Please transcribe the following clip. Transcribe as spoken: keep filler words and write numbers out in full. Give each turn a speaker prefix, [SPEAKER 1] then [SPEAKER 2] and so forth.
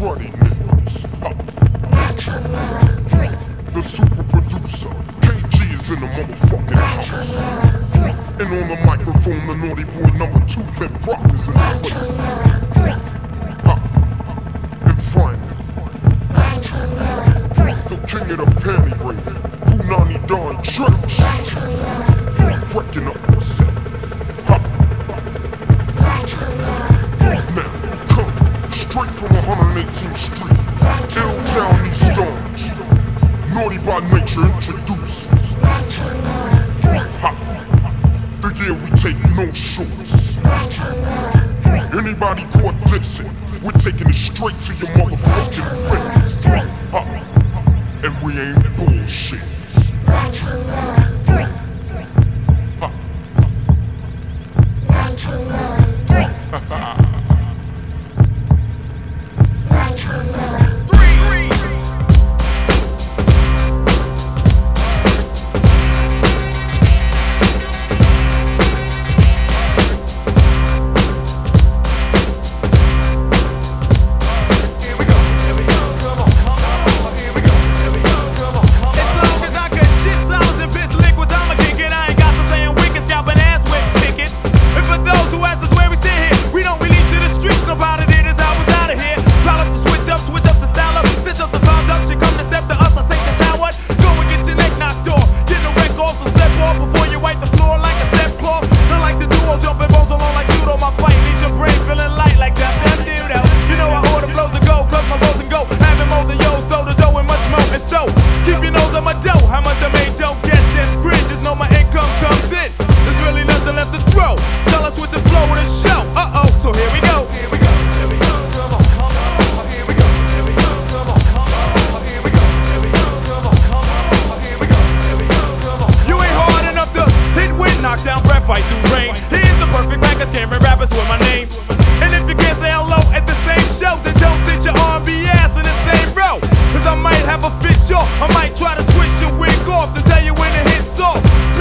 [SPEAKER 1] cruddy niggas. Uh. The super producer, K G is in the motherfucking house. And on the microphone, the naughty boy number two, Fed Brock is in the place. Uh. And finally, the king of the panty raid, Punani Don Church, breaking up the set. Now, come straight from one hundred eighteenth Street, Ill-Town, East Orange. Naughty by Nature introduces ha. The year we take no shorts. Anybody caught dissing, we're taking it straight to your motherfucking face. Ha. And we ain't bullshit. Ha.
[SPEAKER 2] Fight through rain. Here's the perfect record, scaring rappers with my name. And if you can't say hello at the same show, then don't sit your R and B ass in the same row. Cause I might have a fit y'all, I might try to twist your wig off to tell you when the hit's off.